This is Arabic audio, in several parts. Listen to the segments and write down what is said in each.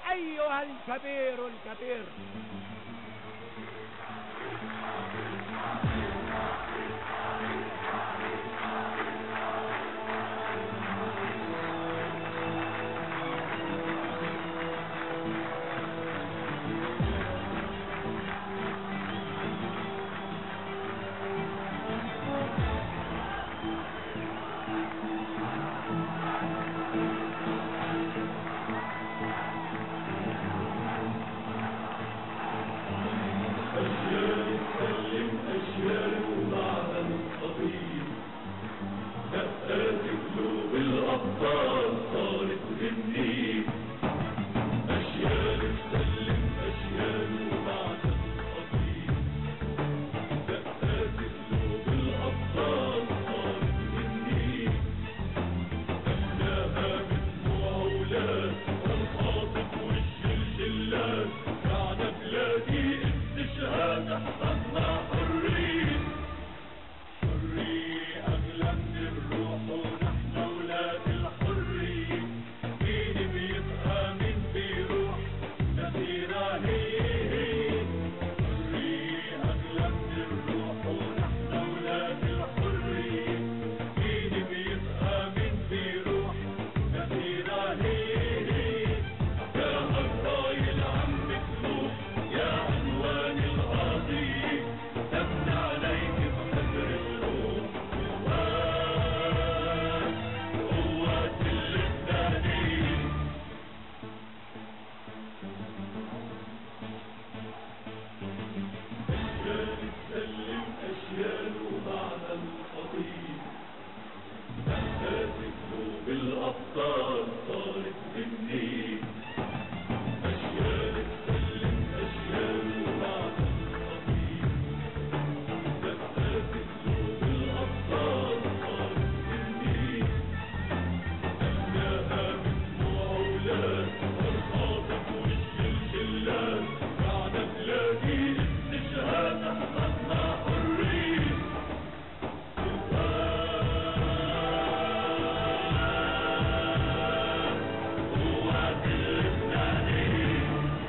أيها الكبير الكبير. الأبطال صارت غني، أشياء تسلم أشياء وبعد القضية، دقات قلوب الأبطال صارت غني، أبناها بدموع أولاد والخاطب وش الجلاد، رعنا بلادي استشهاد احفظنا حرية، حرية أغلى من الروح ونحن أولاد الحرية، مين بيبقى مين بيروح مسيرة هي، حرية أغلى من الروح ونحن أولاد الحرية، مين بيبقى مين بيروح مسيرة هي، يا الرايل عم بتروح يا عنوان القضية، تبنى عليك بقدر الروح قوات اللبنانية، أشياء تسلم أشياء ومعنى القضية، دقات قلوب الأبطال صارت غني، أشياء تسلم أشياء ومعنى القضية، دقات قلوب الأبطال صارت غني، أبناها بدموع أولاد والخاطب وش الجلاد، رعنا بلادي استشهاد احفظنا حرية، قوات اللبنانية.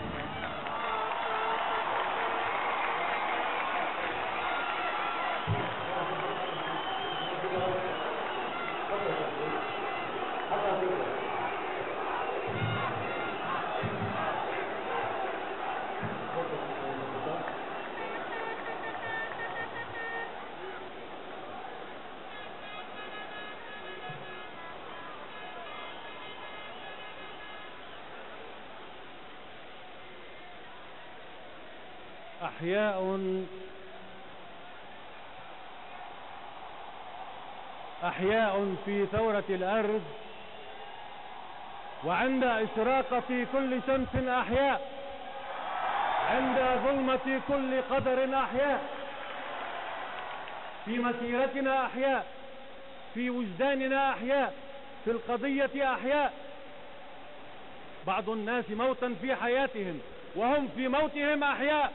أحياء في ثورة الأرض، وعند إشراقة كل شمس أحياء، عند ظلمة كل قدر أحياء، في مسيرتنا أحياء، في وجداننا أحياء، في القضية أحياء. بعض الناس موتا في حياتهم وهم في موتهم أحياء.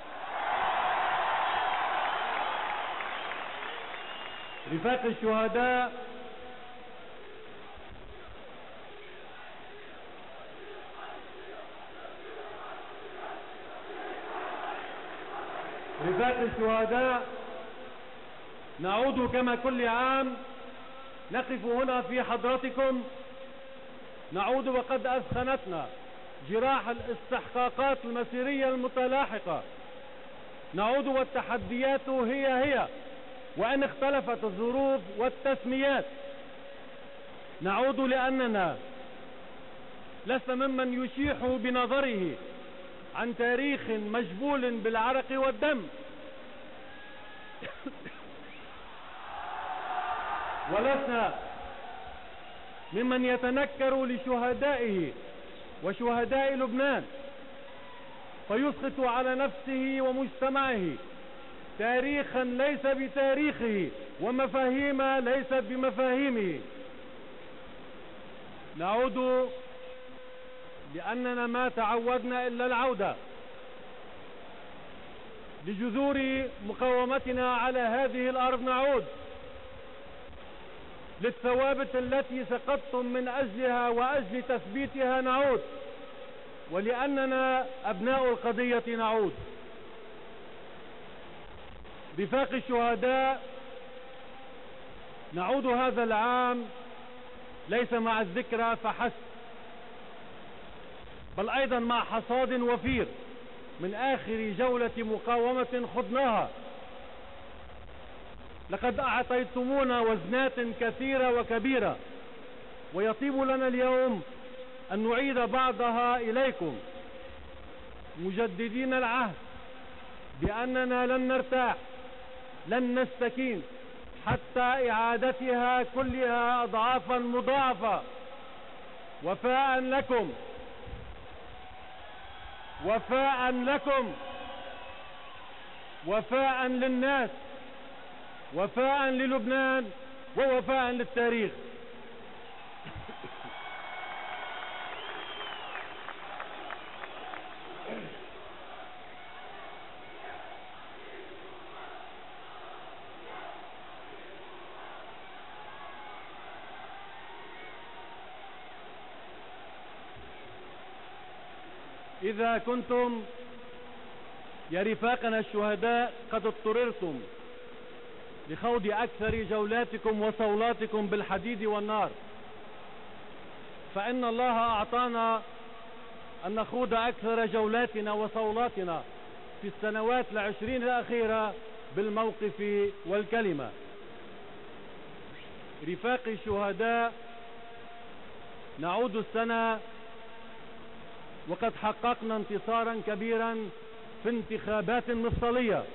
رفاق الشهداء نعود كما كل عام نقف هنا في حضرتكم، نعود وقد أثخنتنا جراح الاستحقاقات المسيرية المتلاحقة، نعود والتحديات هي وإن اختلفت الظروف والتسميات، نعود لأننا لسنا ممن يشيح بنظره عن تاريخ مجبول بالعرق والدم، ولسنا ممن يتنكر لشهدائه وشهداء لبنان فيسقط على نفسه ومجتمعه تاريخا ليس بتاريخه ومفاهيم ليست بمفاهيمه. نعود لأننا ما تعودنا إلا العودة لجذور مقاومتنا على هذه الأرض، نعود للثوابت التي سقطتم من أجلها وأجل تثبيتها، نعود ولأننا أبناء القضية نعود. رفاق الشهداء نعود هذا العام ليس مع الذكرى فحسب، بل أيضا مع حصاد وفير من آخر جولة مقاومة خضناها. لقد أعطيتمونا وزنات كثيرة وكبيرة، ويطيب لنا اليوم أن نعيد بعضها إليكم مجددين العهد بأننا لن نرتاح، لن نستكين حتى إعادتها كلها أضعافا مضاعفة، وفاء لكم، وفاء لكم، وفاء للناس، وفاء للبنان، ووفاء للتاريخ. إذا كنتم يا رفاقنا الشهداء قد اضطررتم لخوض أكثر جولاتكم وصولاتكم بالحديد والنار، فإن الله أعطانا أن نخوض أكثر جولاتنا وصولاتنا في السنوات العشرين الأخيرة بالموقف والكلمة. رفاقي الشهداء، نعود السنة وقد حققنا انتصارا كبيرا في انتخابات مفصلية،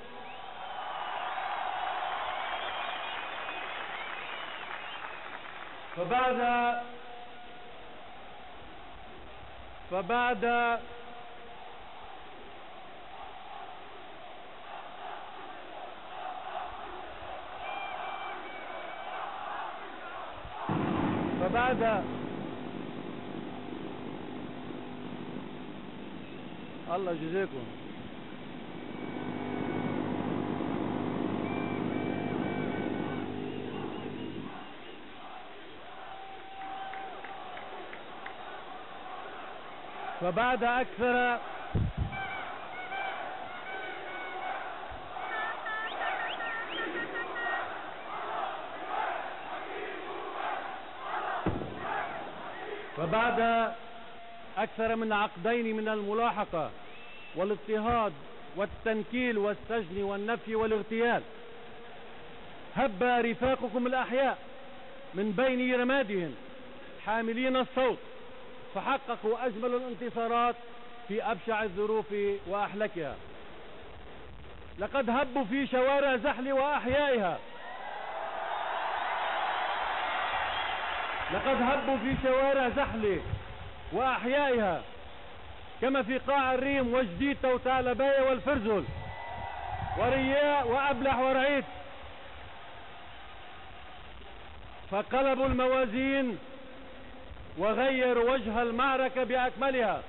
فبعد الله يجزيكم. فبعد أكثر من عقدين من الملاحقة والاضطهاد والتنكيل والسجن والنفي والاغتيال، هب رفاقكم الأحياء من بين رمادهم حاملين الصوت، فحققوا أجمل الانتصارات في أبشع الظروف وأحلكها. لقد هبوا في شوارع زحل وأحيائها، لقد هبوا في شوارع زحل وأحيائها، كما في قاع الريم وجديدة وثعلباية والفرزل ورياء وأبلح ورعيد، فقلبوا الموازين وغيروا وجه المعركة بأكملها.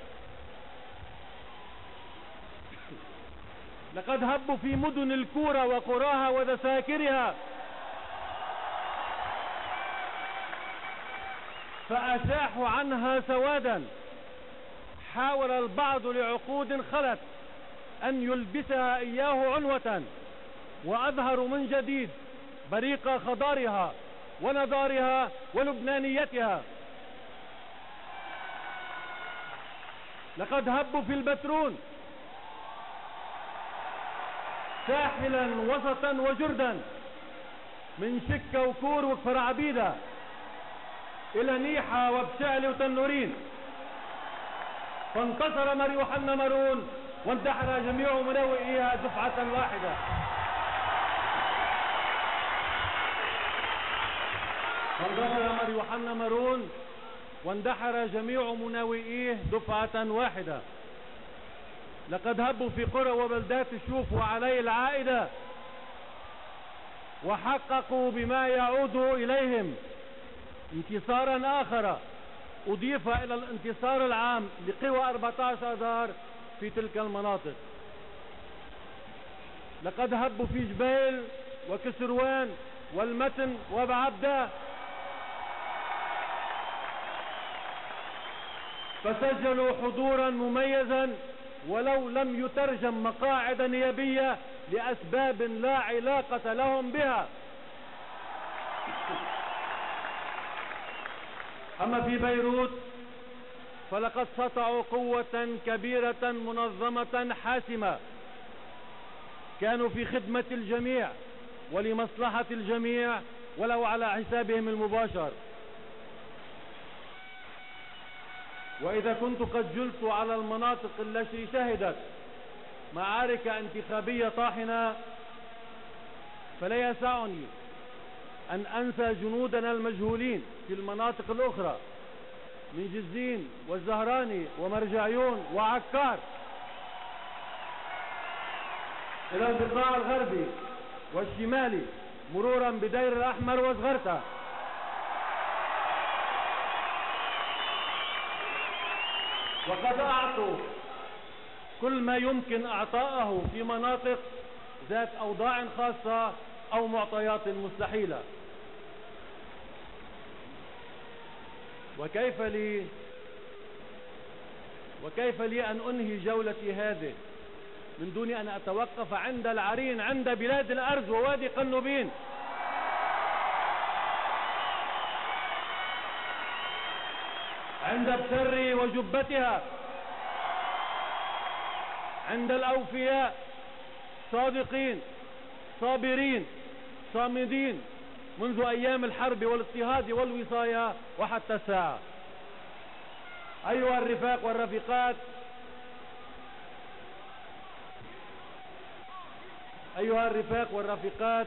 لقد هبوا في مدن الكورة وقراها ودساكرها، فأزاحوا عنها سوادا حاول البعض لعقود خلت أن يلبسها إياه عنوة، وأظهروا من جديد بريق خضارها ونضارها ولبنانيتها. لقد هبوا في البترون ساحلا وسطا وجردا من شكة وكور وكفر عبيدة إلى نيحة وبشعل وتنورين، فانتصر مريوحنا مارون واندحر جميع مناوئيها دفعة واحدة. فانتصر مريوحنا مارون واندحر جميع مناوئيه دفعة واحدة. لقد هبوا في قرى وبلدات الشوف وعلي العائدة، وحققوا بما يعود إليهم انتصارا آخر أضيف إلى الانتصار العام لقوى 14 آذار في تلك المناطق. لقد هبوا في جبيل وكسروان والمتن وبعبدة، فسجلوا حضورا مميزا ولو لم يترجم مقاعد نيابية لأسباب لا علاقة لهم بها. أما في بيروت فلقد سطعوا قوة كبيرة منظمة حاسمة، كانوا في خدمة الجميع ولمصلحة الجميع ولو على حسابهم المباشر. وإذا كنت قد جلت على المناطق التي شهدت معارك انتخابية طاحنة فلا يسعني أن أنسى جنودنا المجهولين في المناطق الأخرى من جزين والزهراني ومرجعيون وعكار إلى البقاع الغربي والشمالي مرورا بدير الأحمر وصغرته. وقد أعطوا كل ما يمكن أعطائه في مناطق ذات أوضاع خاصة أو معطيات مستحيلة. وكيف لي أن أنهي جولتي هذه من دون أن أتوقف عند العرين، عند بلاد الأرز ووادي قنوبين، عند بسري وجبتها، عند الأوفياء صادقين صابرين صامدين منذ أيام الحرب والاضطهاد والوصاية وحتى الساعة. أيها الرفاق والرفيقات، أيها الرفاق والرفيقات،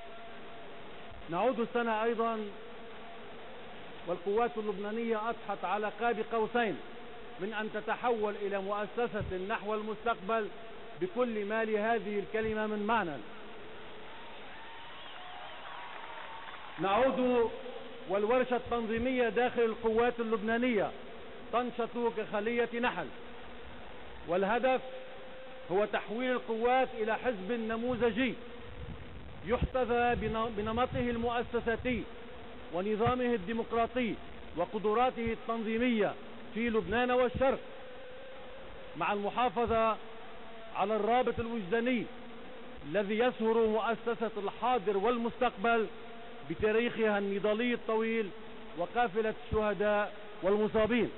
نعود السنة أيضا والقوات اللبنانية أضحت على قاب قوسين من أن تتحول إلى مؤسسة نحو المستقبل بكل ما لهذه الكلمة من معنى. نعود والورشة التنظيمية داخل القوات اللبنانية تنشط كخلية نحل، والهدف هو تحويل القوات إلى حزب نموذجي يحتذى بنمطه المؤسساتي ونظامه الديمقراطي وقدراته التنظيمية في لبنان والشرق، مع المحافظة على الرابط الوجداني الذي يسهر مؤسسة الحاضر والمستقبل بتاريخها النضالي الطويل وقافلة الشهداء والمصابين.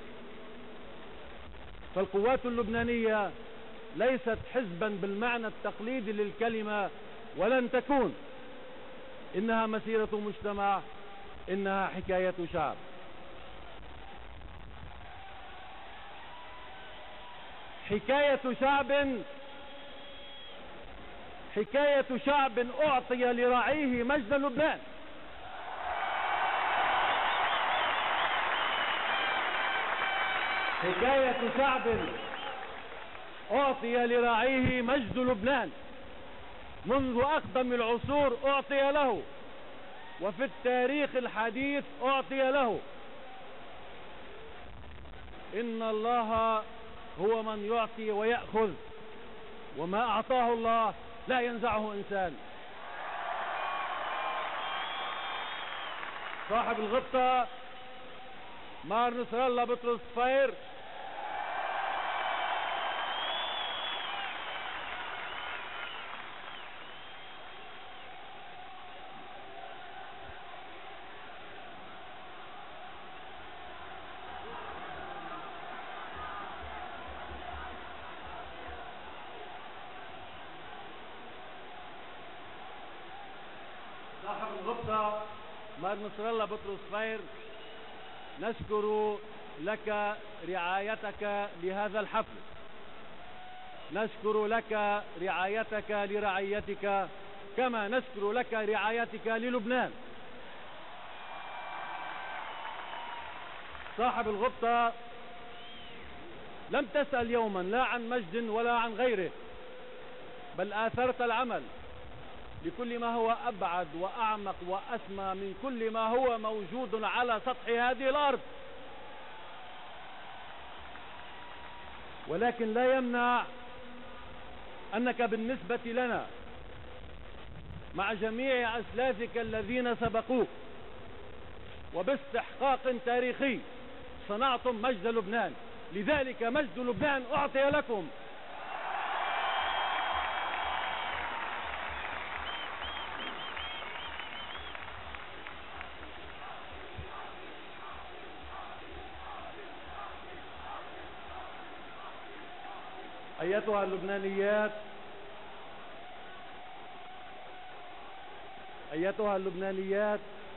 فالقوات اللبنانية ليست حزبا بالمعنى التقليدي للكلمة ولن تكون. إنها مسيرة مجتمع، إنها حكاية شعب. حكاية شعب أعطي لراعيه مجد لبنان. حكاية شعب أعطي لراعيه مجد لبنان، منذ أقدم العصور أعطي له، وفي التاريخ الحديث أعطي له. إن الله هو من يعطي ويأخذ، وما أعطاه الله لا ينزعه إنسان. صاحب الغبطة مار نصر الله بطرس فاير مار نصر الله بطرس فاير، نشكر لك رعايتك لهذا الحفل، نشكر لك رعايتك لرعيتك، كما نشكر لك رعايتك للبنان. صاحب الغبطة لم تسأل يوما لا عن مجد ولا عن غيره، بل آثرت العمل لكل ما هو أبعد وأعمق وأسمى من كل ما هو موجود على سطح هذه الأرض. ولكن لا يمنع أنك بالنسبة لنا مع جميع أسلافك الذين سبقوك وباستحقاق تاريخي صنعتم مجد لبنان، لذلك مجد لبنان أعطي لكم. أيتها اللبنانيات، أيتها اللبنانيات،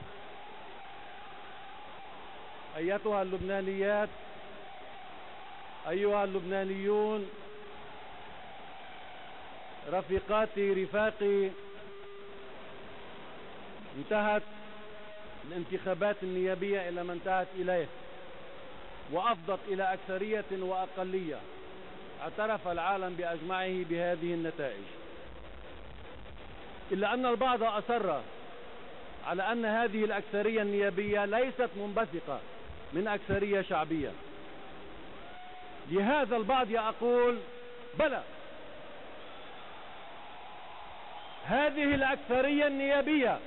أيتها اللبنانيات، أيها اللبنانيون، رفيقاتي رفاقي، انتهت الانتخابات النيابية إلى ما انتهت إليه، وأفضت إلى أكثرية وأقلية. اعترف العالم بأجمعه بهذه النتائج، إلا أن البعض أصر على أن هذه الأكثرية النيابية ليست منبثقة من أكثرية شعبية. لهذا البعض أقول بلى، هذه الأكثرية النيابية،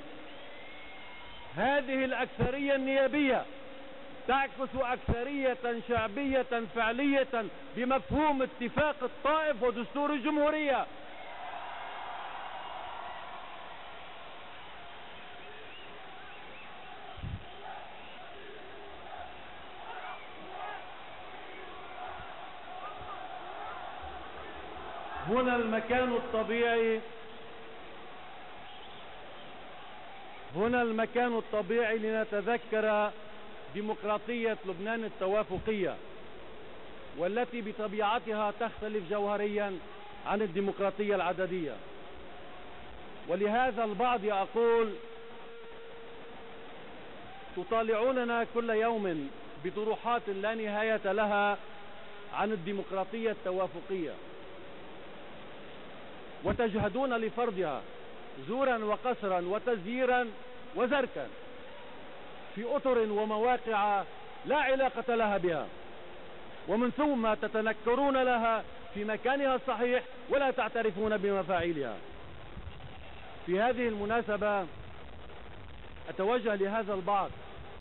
هذه الأكثرية النيابية تعكس أكثرية شعبية فعلية بمفهوم اتفاق الطائف ودستور الجمهورية. هنا المكان الطبيعي، هنا المكان الطبيعي لنتذكر ديمقراطية لبنان التوافقية، والتي بطبيعتها تختلف جوهريا عن الديمقراطية العددية. ولهذا البعض يقول تطالعوننا كل يوم بطروحات لا نهاية لها عن الديمقراطية التوافقية، وتجهدون لفرضها زورا وقسرا وتزييرا وزركا في أطر ومواقع لا علاقة لها بها، ومن ثم تتنكرون لها في مكانها الصحيح ولا تعترفون بمفاعيلها. في هذه المناسبة أتوجه لهذا البعض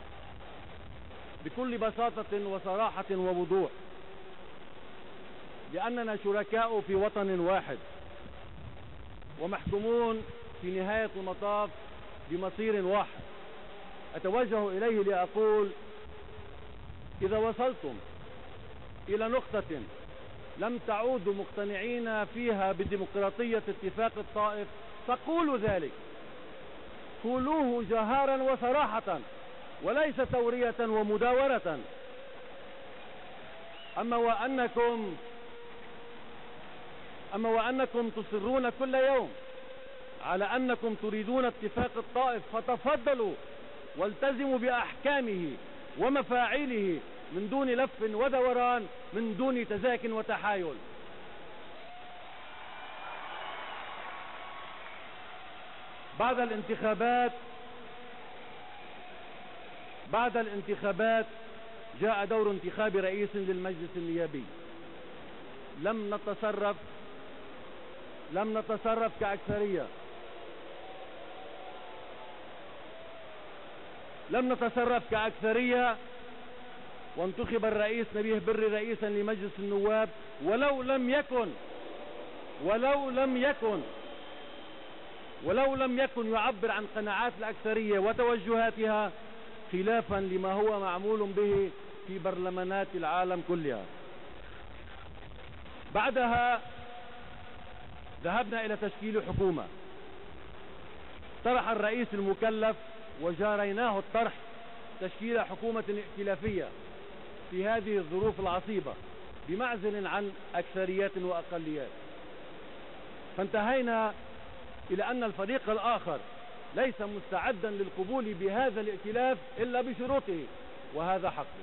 بكل بساطة وصراحة ووضوح، لأننا شركاء في وطن واحد ومحكومون في نهاية المطاف بمصير واحد. أتوجه إليه لأقول إذا وصلتم إلى نقطة لم تعودوا مقتنعين فيها بديمقراطية اتفاق الطائف فقولوا ذلك، قولوه جهارا وصراحة وليس تورية ومداورة. أما وأنكم تصرون كل يوم على أنكم تريدون اتفاق الطائف فتفضلوا والتزموا بأحكامه ومفاعيله من دون لف ودوران، من دون تزاك وتحايل. بعد الانتخابات جاء دور انتخاب رئيس للمجلس النيابي. لم نتصرف كأكثرية، لم نتصرف كأكثرية، وانتخب الرئيس نبيه بري رئيسا لمجلس النواب، ولو لم يكن يعبر عن قناعات الأكثرية وتوجهاتها خلافا لما هو معمول به في برلمانات العالم كلها. بعدها ذهبنا إلى تشكيل حكومة. طرح الرئيس المكلف وجاريناه الطرح تشكيل حكومة ائتلافية في هذه الظروف العصيبة بمعزل عن أكثريات وأقليات، فانتهينا إلى أن الفريق الآخر ليس مستعدا للقبول بهذا الائتلاف إلا بشروطه، وهذا حقه.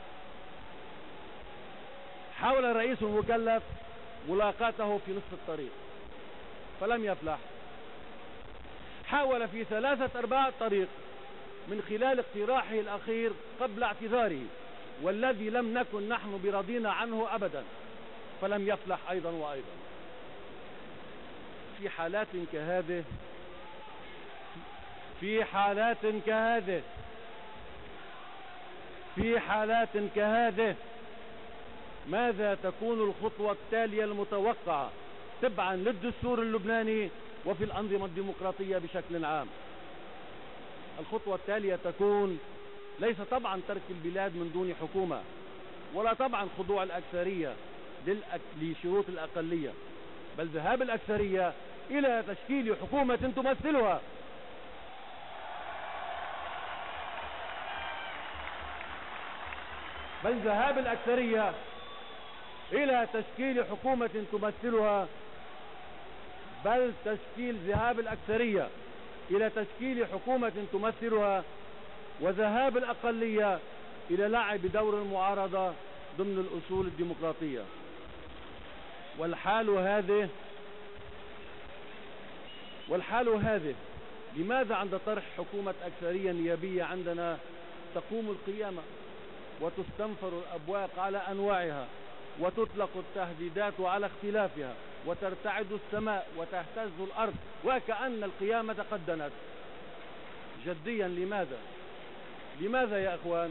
حاول الرئيس المكلف ملاقاته في نصف الطريق فلم يفلح. حاول في 3/4 الطريق من خلال اقتراحه الأخير قبل اعتذاره، والذي لم نكن نحن براضين عنه أبدا، فلم يفلح أيضا وأيضا. في حالات كهذه ماذا تكون الخطوة التالية المتوقعة تبعا للدستور اللبناني وفي الأنظمة الديمقراطية بشكل عام؟ الخطوة التالية تكون ليس طبعا ترك البلاد من دون حكومة، ولا طبعا خضوع الأكثرية لشروط الأقلية، بل ذهاب الأكثرية إلى تشكيل حكومة تمثلها. بل ذهاب الأكثرية إلى تشكيل حكومة تمثلها بل تشكيل ذهاب الأكثرية إلى تشكيل حكومة تمثلها وذهاب الأقلية إلى لعب دور المعارضة ضمن الأصول الديمقراطية. والحال هذه لماذا عند طرح حكومة أكثرية نيابية عندنا تقوم القيامة وتستنفر الأبواق على أنواعها وتطلق التهديدات على اختلافها وترتعد السماء وتهتز الأرض وكأن القيامة قد دنت؟ جديا لماذا يا أخوان؟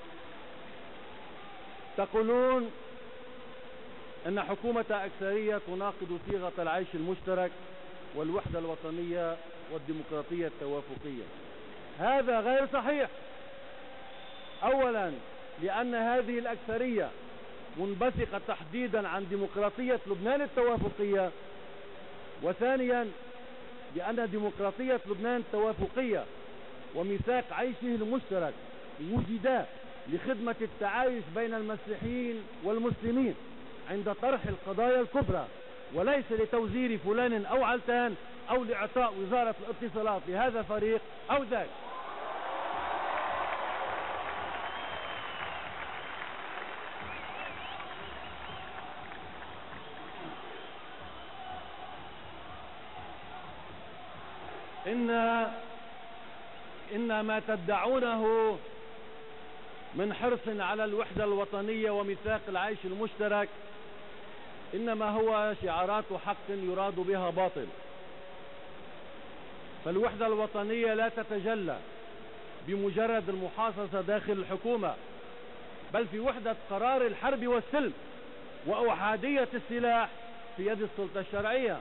تقولون أن حكومة أكثرية تناقض صيغة العيش المشترك والوحدة الوطنية والديمقراطية التوافقية. هذا غير صحيح. أولا لأن هذه الأكثرية منبثقة تحديدا عن ديمقراطية لبنان التوافقية، وثانيا لأن ديمقراطية لبنان التوافقية وميثاق عيشه المشترك وجدا لخدمة التعايش بين المسيحيين والمسلمين عند طرح القضايا الكبرى، وليس لتوزير فلان أو علتان أو لإعطاء وزارة الاتصالات لهذا فريق أو ذاك. إن ما تدعونه من حرص على الوحدة الوطنية وميثاق العيش المشترك إنما هو شعارات حق يراد بها باطل. فالوحدة الوطنية لا تتجلى بمجرد المحاصصة داخل الحكومة، بل في وحدة قرار الحرب والسلم وأحادية السلاح في يد السلطة الشرعية.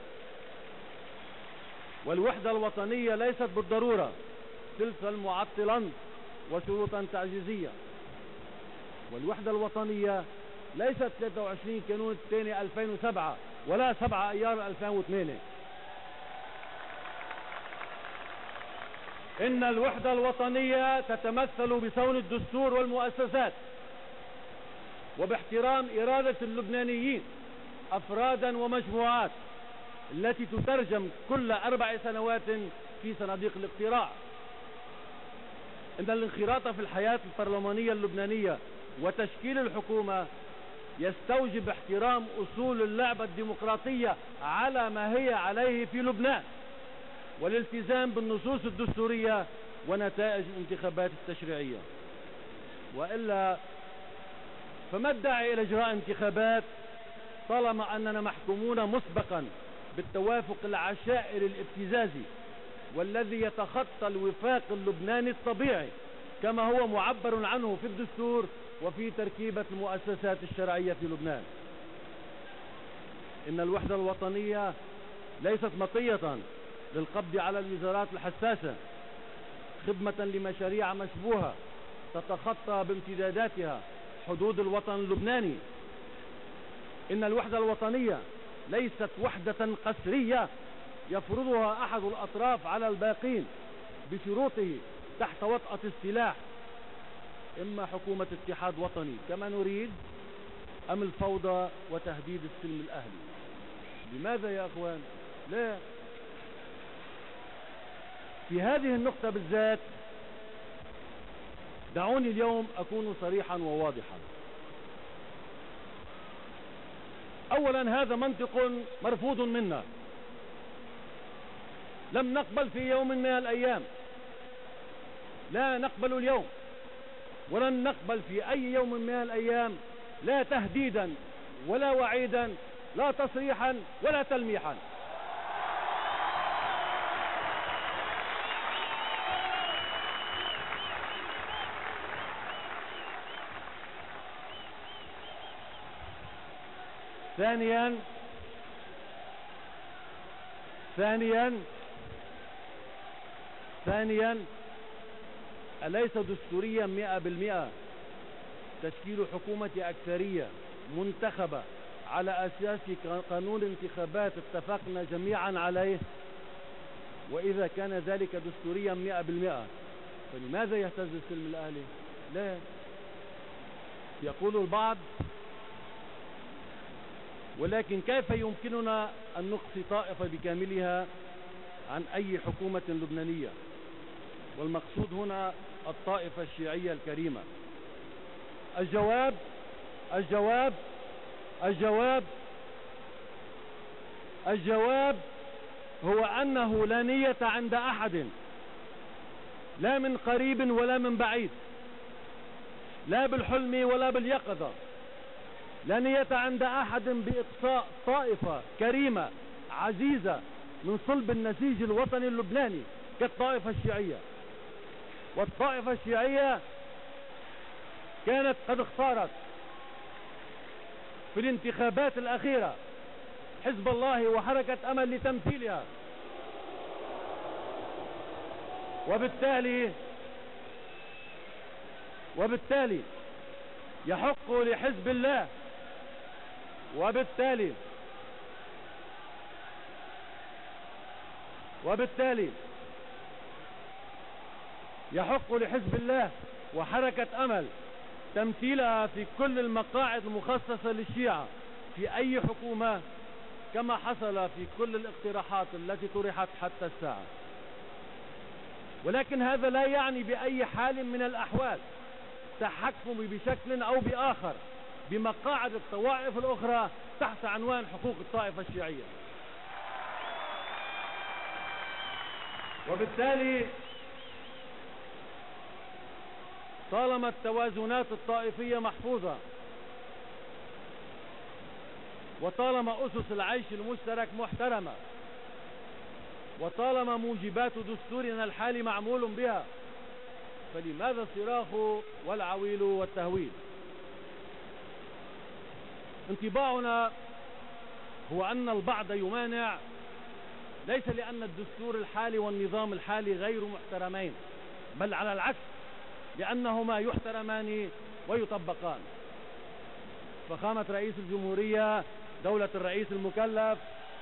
والوحدة الوطنية ليست بالضرورة سلسا معطلا وشروطا تعجيزية. والوحدة الوطنية ليست 23 كانون الثاني 2007 ولا 7 أيار 2008. إن الوحدة الوطنية تتمثل بصون الدستور والمؤسسات وباحترام إرادة اللبنانيين أفرادا ومجموعات التي تترجم كل 4 سنوات في صناديق الاقتراع. إن الانخراط في الحياة البرلمانية اللبنانية وتشكيل الحكومة يستوجب احترام أصول اللعبة الديمقراطية على ما هي عليه في لبنان، والالتزام بالنصوص الدستورية ونتائج الانتخابات التشريعية. وإلا فما الداعي إلى إجراء انتخابات طالما أننا محكومون مسبقا بالتوافق العشائري الابتزازي والذي يتخطى الوفاق اللبناني الطبيعي كما هو معبر عنه في الدستور وفي تركيبة المؤسسات الشرعية في لبنان. إن الوحدة الوطنية ليست مطية للقبض على الوزارات الحساسة خدمة لمشاريع مشبوهة تتخطى بامتداداتها حدود الوطن اللبناني. إن الوحدة الوطنية ليست وحدة قسرية يفرضها أحد الأطراف على الباقين بشروطه تحت وطأة السلاح، إما حكومة اتحاد وطني كما نريد أم الفوضى وتهديد السلم الأهلي. لماذا يا أخوان؟ لا، في هذه النقطة بالذات دعوني اليوم أكون صريحا وواضحا. أولا هذا منطق مرفوض منا، لم نقبل في يوم من الأيام، لا نقبل اليوم ولن نقبل في أي يوم من الأيام لا تهديدا ولا وعيدا لا تصريحا ولا تلميحا. ثانيا أليس دستوريا 100% تشكيل حكومة أكثرية منتخبة على أساس قانون انتخابات اتفقنا جميعا عليه؟ وإذا كان ذلك دستوريا 100% فلماذا يهتز السلم الأهلي؟ لا. يقول البعض ولكن كيف يمكننا أن نقصي طائفة بكاملها عن أي حكومة لبنانية؟ والمقصود هنا الطائفة الشيعية الكريمة. الجواب هو أنه لا نية عند أحد، لا من قريب ولا من بعيد، لا بالحلم ولا باليقظة، لا نية عند أحد بإقصاء طائفة كريمة عزيزة من صلب النسيج الوطني اللبناني كالطائفة الشيعية. والطائفة الشيعية كانت قد اختارت في الانتخابات الأخيرة حزب الله وحركة أمل لتمثيلها، وبالتالي يحق لحزب الله يحق لحزب الله وحركة أمل تمثيلها في كل المقاعد المخصصة للشيعة في أي حكومة، كما حصل في كل الاقتراحات التي طرحت حتى الساعة. ولكن هذا لا يعني بأي حال من الأحوال تحكم بشكل أو بآخر بمقاعد الطوائف الأخرى تحت عنوان حقوق الطائفة الشيعية. وبالتالي طالما التوازنات الطائفية محفوظة، وطالما أسس العيش المشترك محترمة، وطالما موجبات دستورنا الحالي معمول بها، فلماذا الصراخ والعويل والتهويل؟ انطباعنا هو أن البعض يمانع ليس لأن الدستور الحالي والنظام الحالي غير محترمين، بل على العكس، لأنهما يحترمان ويطبقان. فخامة رئيس الجمهورية، دولة الرئيس المكلف،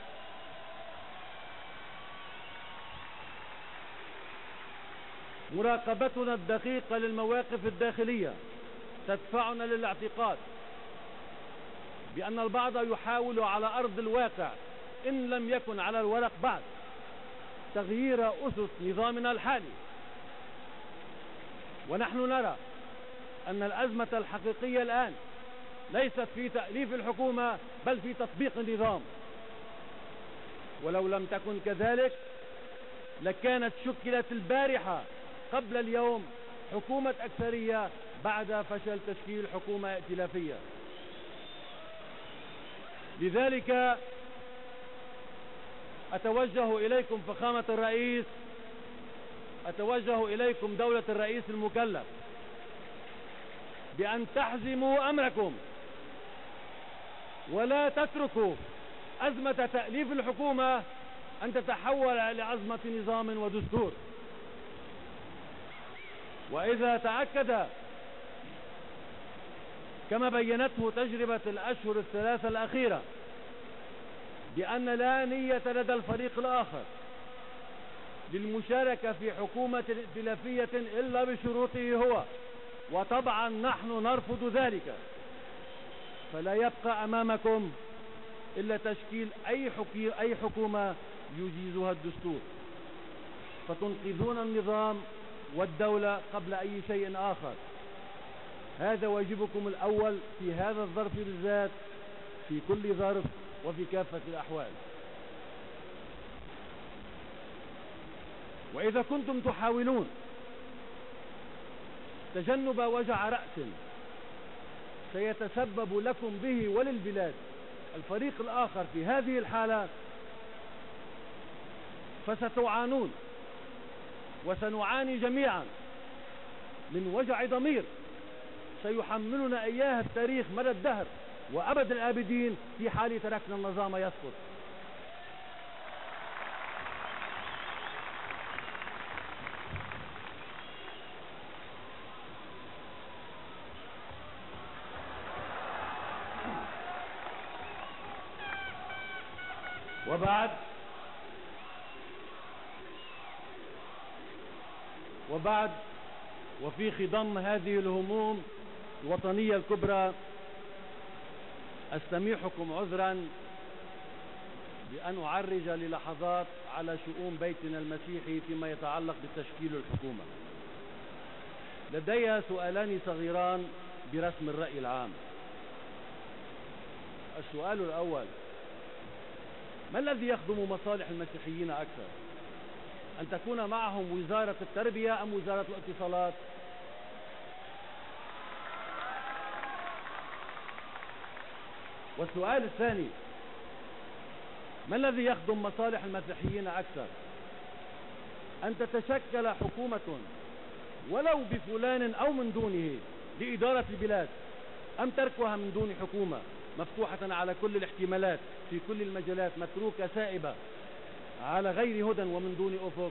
مراقبتنا الدقيقة للمواقف الداخلية تدفعنا للاعتقاد بأن البعض يحاول على أرض الواقع إن لم يكن على الورق بعد تغيير أسس نظامنا الحالي. ونحن نرى أن الأزمة الحقيقية الآن ليست في تأليف الحكومة بل في تطبيق النظام. ولو لم تكن كذلك لكانت شكلت البارحة قبل اليوم حكومة أكثرية بعد فشل تشكيل حكومة ائتلافية. لذلك أتوجه إليكم فخامة الرئيس، أتوجه إليكم دولة الرئيس المكلف بأن تحزموا أمركم ولا تتركوا أزمة تأليف الحكومة أن تتحول لأزمة نظام ودستور. وإذا تأكد كما بينته تجربة الأشهر الثلاثة الأخيرة بأن لا نية لدى الفريق الآخر للمشاركة في حكومة ائتلافية إلا بشروطه هو، وطبعا نحن نرفض ذلك، فلا يبقى أمامكم إلا تشكيل أي حكومة يجيزها الدستور، فتنقذون النظام والدولة قبل أي شيء آخر. هذا واجبكم الأول في هذا الظرف بالذات، في كل ظرف وفي كافة الأحوال. وإذا كنتم تحاولون تجنب وجع رأس سيتسبب لكم به وللبلاد الفريق الآخر في هذه الحالة، فستعانون وسنعاني جميعا من وجع ضمير سيحملنا إياه التاريخ مدى الدهر وأبد الآبدين في حال تركنا النظام يسقط. وبعد وفي خضم هذه الهموم الوطنية الكبرى أستميحكم عذرا بأن أعرج للحظات على شؤون بيتنا المسيحي فيما يتعلق بتشكيل الحكومة. لدي سؤالان صغيران برسم الرأي العام. السؤال الأول: ما الذي يخدم مصالح المسيحيين أكثر؟ أن تكون معهم وزارة التربية أم وزارة الاتصالات؟ والسؤال الثاني: ما الذي يخدم مصالح المسيحيين أكثر؟ أن تتشكل حكومة ولو بفلان أو من دونه لإدارة البلاد، أم تركها من دون حكومة مفتوحة على كل الاحتمالات في كل المجالات، متروكة سائبة على غير هدى ومن دون أفق؟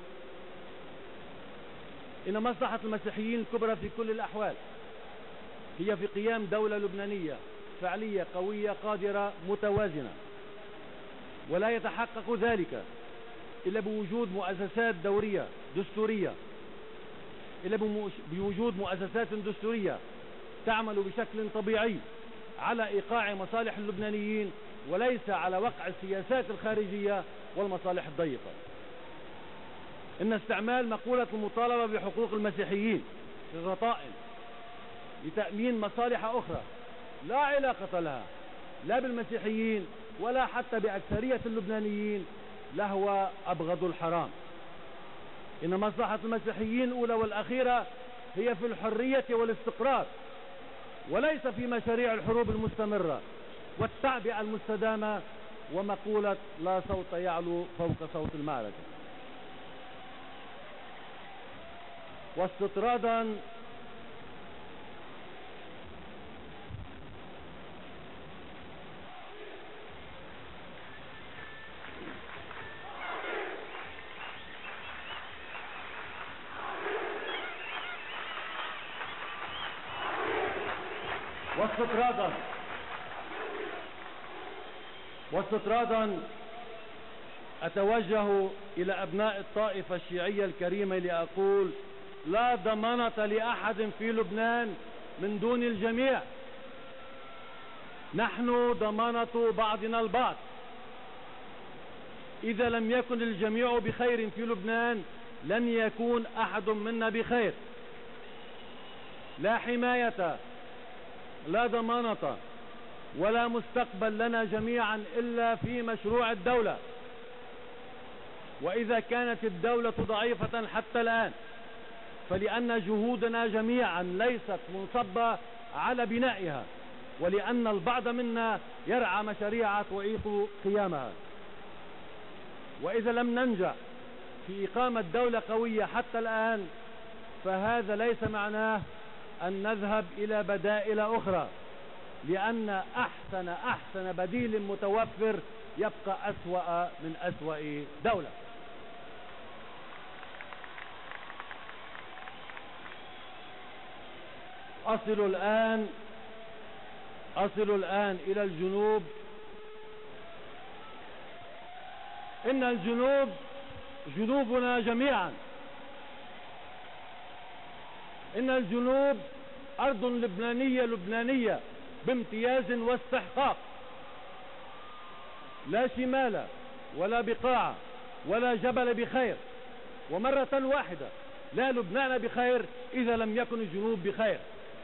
إن مصلحة المسيحيين الكبرى في كل الأحوال هي في قيام دولة لبنانية فعلية قوية قادرة متوازنة، ولا يتحقق ذلك إلا بوجود مؤسسات دورية دستورية، إلا بوجود مؤسسات دستورية تعمل بشكل طبيعي على إيقاع مصالح اللبنانيين وليس على وقع السياسات الخارجية والمصالح الضيقة. إن استعمال مقولة المطالبة بحقوق المسيحيين في غطاء لتأمين مصالح أخرى لا علاقة لها لا بالمسيحيين ولا حتى بأكثرية اللبنانيين لهو أبغض الحرام. إن مصلحة المسيحيين الأولى والأخيرة هي في الحرية والاستقرار، وليس في مشاريع الحروب المستمرة والتعبئة المستدامة ومقولة لا صوت يعلو فوق صوت المعركة. واستطرادا أتوجه إلى أبناء الطائفة الشيعية الكريمة لأقول: لا ضمانة لأحد في لبنان من دون الجميع. نحن ضمانة بعضنا البعض. إذا لم يكن الجميع بخير في لبنان لن يكون أحد منا بخير. لا حماية لا ضمانة ولا مستقبل لنا جميعا إلا في مشروع الدولة. وإذا كانت الدولة ضعيفة حتى الآن فلأن جهودنا جميعا ليست منصبة على بنائها، ولأن البعض منا يرعى مشاريع تعيق قيامها. وإذا لم ننجح في إقامة دولة قوية حتى الآن فهذا ليس معناه أن نذهب إلى بدائل أخرى، لأن أحسن بديل متوفر يبقى أسوأ من أسوأ دولة. أصل الآن إلى الجنوب. إن الجنوب جنوبنا جميعا. إن الجنوب أرض لبنانية بامتياز واستحقاق، لا شمال ولا بقاع ولا جبل بخير. ومرة واحدة لا لبنان بخير إذا لم يكن الجنوب بخير.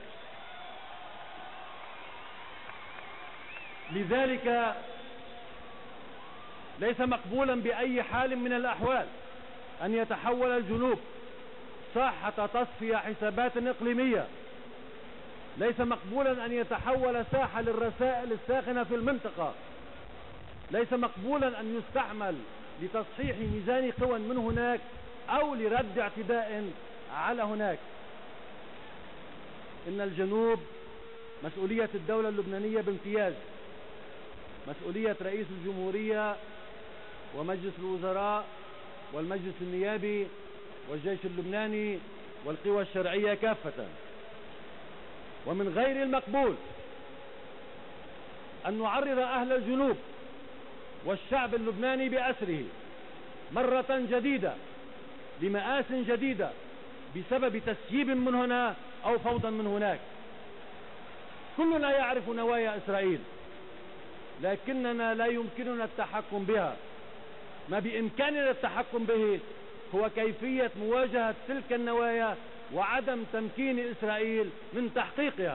لذلك ليس مقبولا بأي حال من الأحوال أن يتحول الجنوب ساحة تصفية حسابات إقليمية. ليس مقبولا أن يتحول ساحة للرسائل الساخنة في المنطقة. ليس مقبولا أن يستعمل لتصحيح ميزان قوى من هناك أو لرد اعتداء على هناك. إن الجنوب مسؤولية الدولة اللبنانية بامتياز، مسؤولية رئيس الجمهورية ومجلس الوزراء والمجلس النيابي والجيش اللبناني والقوى الشرعية كافة. ومن غير المقبول أن نعرض أهل الجنوب والشعب اللبناني بأسره مرة جديدة لمآس جديدة بسبب تسييب من هنا أو فوضى من هناك. كلنا يعرف نوايا إسرائيل، لكننا لا يمكننا التحكم بها. ما بإمكاننا التحكم به هو كيفية مواجهة تلك النوايا وعدم تمكين إسرائيل من تحقيقها.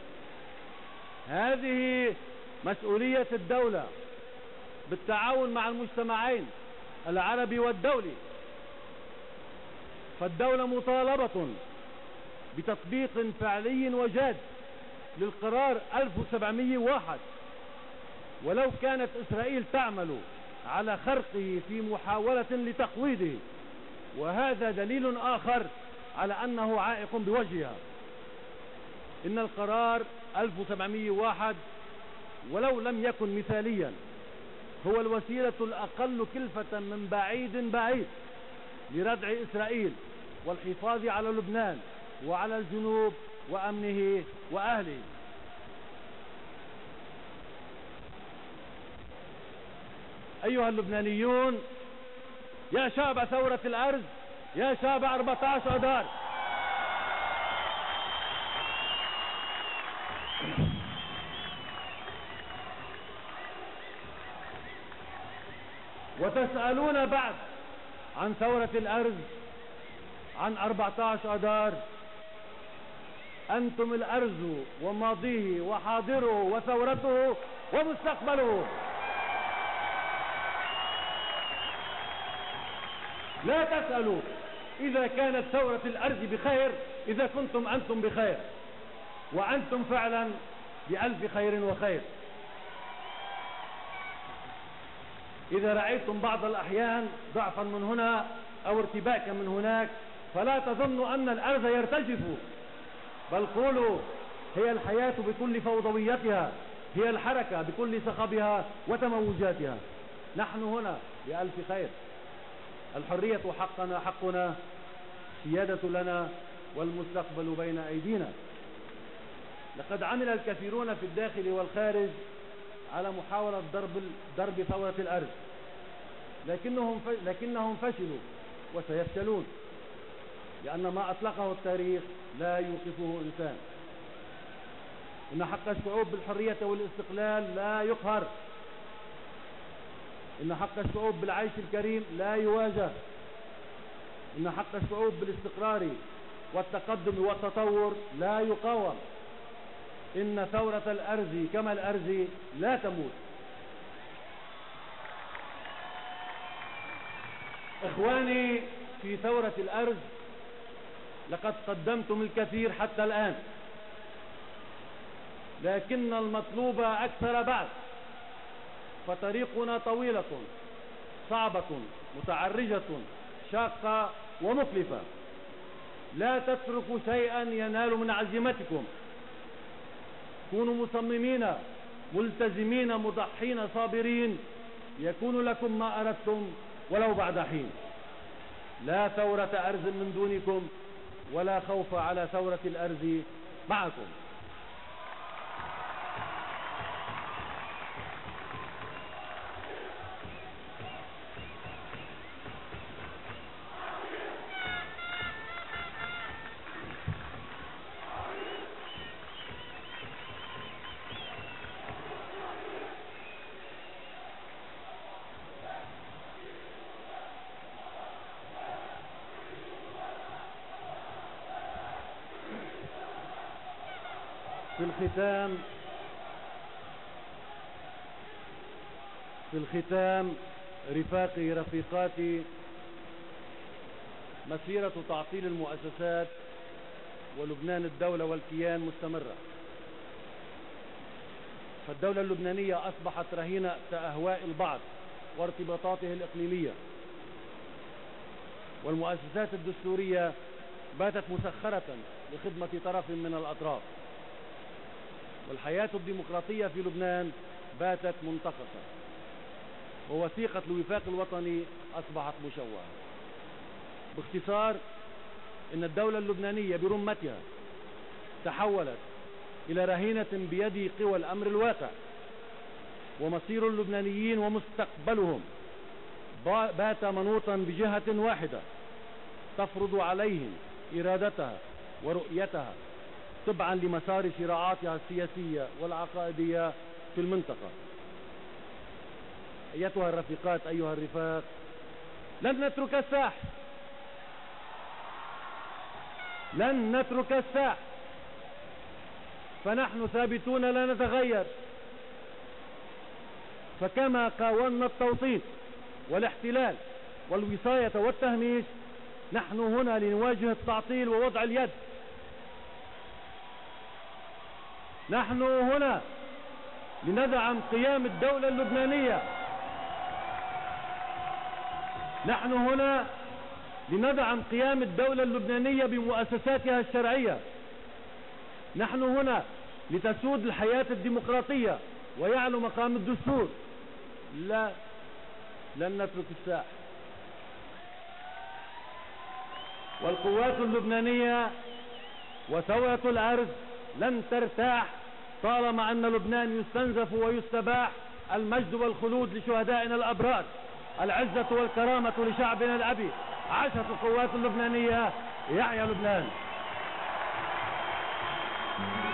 هذه مسؤولية الدولة بالتعاون مع المجتمعين العربي والدولي. فالدولة مطالبة بتطبيق فعلي وجاد للقرار 1701، ولو كانت إسرائيل تعمل على خرقه في محاولة لتقويضه، وهذا دليل آخر على أنه عائق بوجهها. إن القرار 1701 ولو لم يكن مثاليا هو الوسيلة الأقل كلفة من بعيد لردع إسرائيل والحفاظ على لبنان وعلى الجنوب وأمنه وأهله. أيها اللبنانيون، يا شعب ثورة الأرز، يا شعب 14 أذار، وتسألون بعد عن ثورة الأرز، عن 14 أذار. أنتم الأرز وماضيه وحاضره وثورته ومستقبله. لا تسألوا إذا كانت ثورة الأرز بخير إذا كنتم أنتم بخير، وأنتم فعلا بألف خير وخير. إذا رأيتم بعض الأحيان ضعفا من هنا أو ارتباكا من هناك فلا تظنوا أن الأرز يرتجف، بل قولوا هي الحياة بكل فوضويتها، هي الحركة بكل صخبها وتموجاتها. نحن هنا بألف خير. الحرية حقنا، سيادة لنا، والمستقبل بين أيدينا. لقد عمل الكثيرون في الداخل والخارج على محاولة ضرب ثورة الأرز، لكنهم فشلوا وسيفشلون، لأن ما أطلقه التاريخ لا يوقفه إنسان. إن حق الشعوب بالحرية والاستقلال لا يقهر. إن حق الشعوب بالعيش الكريم لا يواجه. إن حق الشعوب بالاستقرار والتقدم والتطور لا يقاوم. إن ثورة الأرز كما الأرز لا تموت. إخواني في ثورة الأرز، لقد قدمتم الكثير حتى الآن، لكن المطلوب أكثر بعد. فطريقنا طويلة صعبة متعرجة شاقة ومكلفة. لا تتركوا شيئا ينال من عزيمتكم. كونوا مصممين ملتزمين مضحين صابرين، يكون لكم ما أردتم ولو بعد حين. لا ثورة أرز من دونكم، ولا خوف على ثورة الأرز معكم. في الختام رفاقي رفيقاتي، مسيرة تعطيل المؤسسات ولبنان الدولة والكيان مستمرة. فالدولة اللبنانية أصبحت رهينة أهواء البعض وارتباطاته الإقليمية، والمؤسسات الدستورية باتت مسخرة لخدمة طرف من الأطراف. والحياة الديمقراطية في لبنان باتت منتقصة، ووثيقة الوفاق الوطني أصبحت مشوهة. باختصار، إن الدولة اللبنانية برمتها تحولت إلى رهينة بيد قوى الأمر الواقع، ومصير اللبنانيين ومستقبلهم بات منوطا بجهة واحدة تفرض عليهم إرادتها ورؤيتها تبعا لمسار صراعاتها السياسية والعقائدية في المنطقة. أيتها الرفيقات، أيها الرفاق، لن نترك الساح، لن نترك الساح، فنحن ثابتون لا نتغير. فكما قاومنا التوطين والاحتلال والوصاية والتهميش، نحن هنا لنواجه التعطيل ووضع اليد. نحن هنا لندعم قيام الدولة اللبنانية. نحن هنا لندعم قيام الدولة اللبنانية بمؤسساتها الشرعية. نحن هنا لتسود الحياة الديمقراطية ويعلو مقام الدستور. لا، لن نترك الساح. والقوات اللبنانية وثورة الأرز لن ترتاح طالما أن لبنان يستنزف ويستباح المجد والخلود لشهدائنا الأبرار، العزة والكرامة لشعبنا الأبي. عاشت القوات اللبنانية، يحيى لبنان.